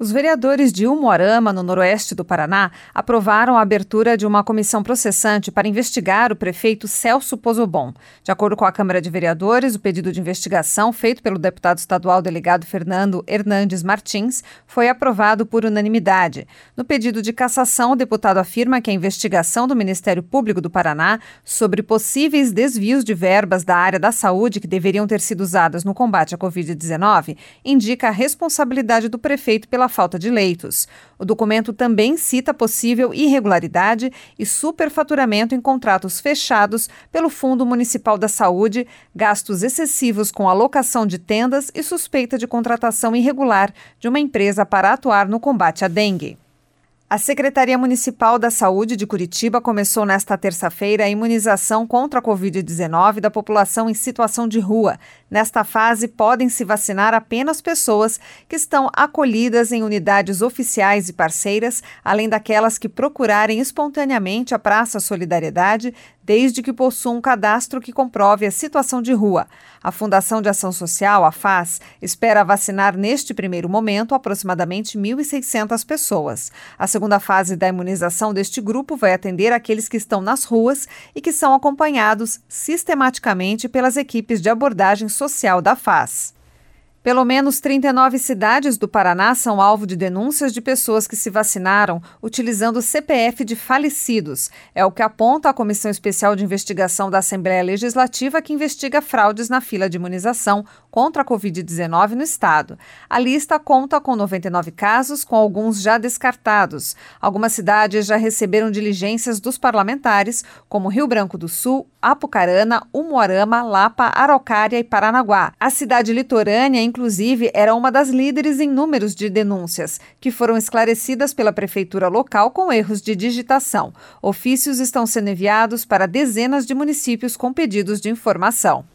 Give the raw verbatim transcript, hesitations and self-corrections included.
Os vereadores de Umuarama, no noroeste do Paraná, aprovaram a abertura de uma comissão processante para investigar o prefeito Celso Pozzobon. De acordo com a Câmara de Vereadores, o pedido de investigação feito pelo deputado estadual delegado Fernando Hernandes Martins foi aprovado por unanimidade. No pedido de cassação, o deputado afirma que a investigação do Ministério Público do Paraná sobre possíveis desvios de verbas da área da saúde que deveriam ter sido usadas no combate à covid dezenove indica a responsabilidade do prefeito pela falta de leitos. O documento também cita possível irregularidade e superfaturamento em contratos fechados pelo Fundo Municipal da Saúde, gastos excessivos com alocação de tendas e suspeita de contratação irregular de uma empresa para atuar no combate à dengue. A Secretaria Municipal da Saúde de Curitiba começou nesta terça-feira a imunização contra a covid dezenove da população em situação de rua. Nesta fase, podem se vacinar apenas pessoas que estão acolhidas em unidades oficiais e parceiras, além daquelas que procurarem espontaneamente a Praça Solidariedade, desde que possuam um cadastro que comprove a situação de rua. A Fundação de Ação Social, a F A S, espera vacinar neste primeiro momento aproximadamente mil e seiscentas pessoas. A segunda fase da imunização deste grupo vai atender aqueles que estão nas ruas e que são acompanhados sistematicamente pelas equipes de abordagem social da F A S. Pelo menos trinta e nove cidades do Paraná são alvo de denúncias de pessoas que se vacinaram utilizando o C P F de falecidos. É o que aponta a Comissão Especial de Investigação da Assembleia Legislativa que investiga fraudes na fila de imunização contra a covid dezenove no estado. A lista conta com noventa e nove casos, com alguns já descartados. Algumas cidades já receberam diligências dos parlamentares, como Rio Branco do Sul, Apucarana, Umuarama, Lapa, Araucária e Paranaguá. A cidade litorânea, inclusive, era uma das líderes em números de denúncias, que foram esclarecidas pela prefeitura local com erros de digitação. Ofícios estão sendo enviados para dezenas de municípios com pedidos de informação.